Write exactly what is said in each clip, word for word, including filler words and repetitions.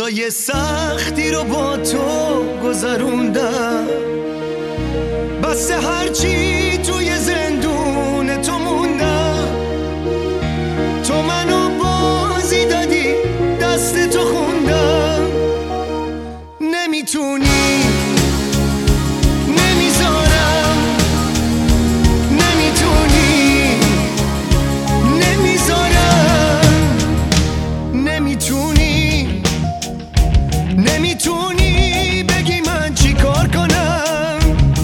روزای سختی رو با تو گذروندم، بس هرچی توی زندون تو موندم. تو منو بازی دادی، دست تو خوندم. نمیتونی، نمیذارم، نمیتونی، نمیذارم، نمیتونی، نمیتونی بگی من چی کار کنم.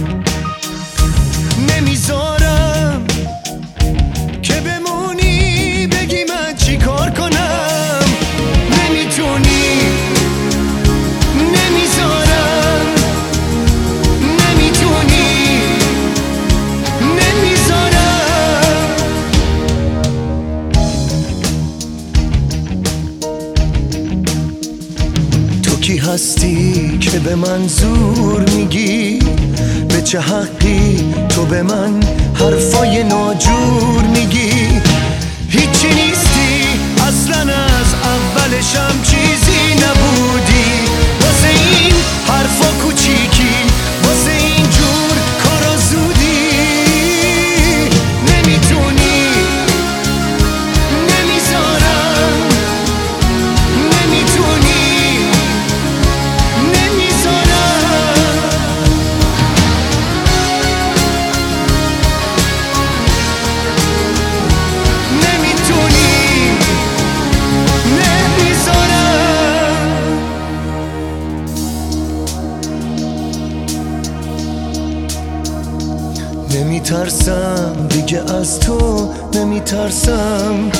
نمیذارم که بمونی بگی من چی کار کنم. نمیتونی، نمیذارم، نمیتونی، نمیذارم. تو کی هستی که به من زور میگی؟ به چه حقی تو به من حرفای ناجور میگی؟ هیچی نیستی اصلا، از اولشم چیزی نبودی. واسه این حرفا کوچیکی، واسه این جور کارا زودی. نمیتونی، نمیذارم، نمیتونی، نمیذارم. نمیتونی، نمیذارم. نمیترسم دیگه از تو، نمیترسم،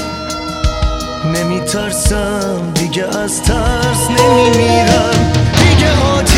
نمیترسم دیگه از ترس. نمیمیرم دیگه،